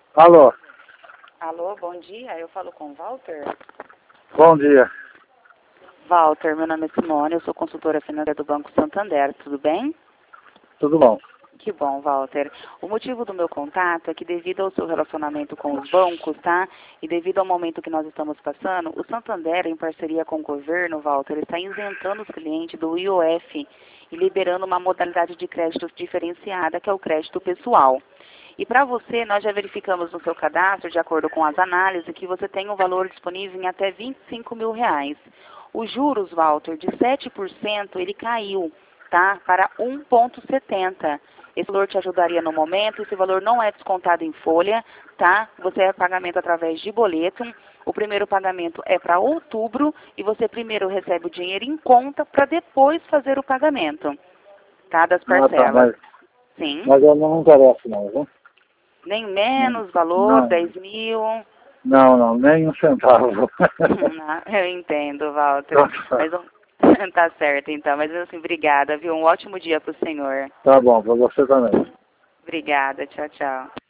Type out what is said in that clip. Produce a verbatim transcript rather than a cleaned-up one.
Alô, Alô, bom dia. Eu falo com o Walter. bom dia. Walter, meu nome é Simone, eu sou consultora financeira do Banco Santander, tudo bem? Tudo bom? Que bom, Walter. O motivo do meu contato é que devido ao seu relacionamento com os bancos, tá? E devido ao momento que nós estamos passando, o Santander, em parceria com o governo, Walter, está isentando os clientes do I O F e liberando uma modalidade de crédito diferenciada, que é o crédito pessoal. E para você, nós já verificamos no seu cadastro, de acordo com as análises, que você tem um valor disponível em até vinte e cinco mil reais. Os juros, Walter, de sete por cento, ele caiu, tá? Para um vírgula setenta. Esse valor te ajudaria no momento, esse valor não é descontado em folha, tá? Você é pagamento através de boleto. O primeiro pagamento é para outubro e você primeiro recebe o dinheiro em conta para depois fazer o pagamento, tá? Das Ah, tá, parcelas. mas, Sim. mas eu não me interesso não, viu? Nem Não, menos valor, não, dez mil. não, não, nem um centavo. Não, eu entendo, Walter. Tá, tá. Mas um- tá certo, então. Mas assim, obrigada, viu? Um ótimo dia para o senhor. Tá bom, pra você também. Obrigada, tchau, tchau.